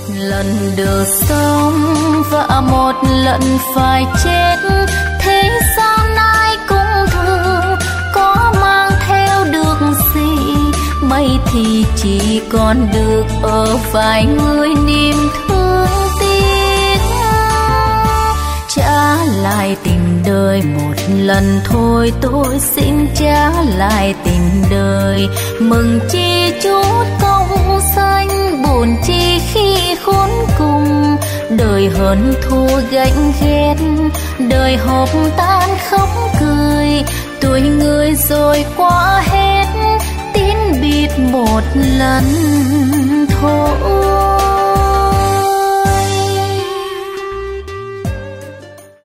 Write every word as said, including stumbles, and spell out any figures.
lần được sống và một lần phải chết, thế gian ai cũng thương, có mang theo được gì, mấy thì chỉ còn được ở vài người niềm thương tiếc. Trả lại tình đời một lần thôi, tôi xin trả lại tình đời, mừng chi chút công danh, buồn chi khi khốn cùng, đời hơn thua gánh ghét, đời họp tan khóc cười, tuổi người rồi qua hết, tín biệt một lần thôi.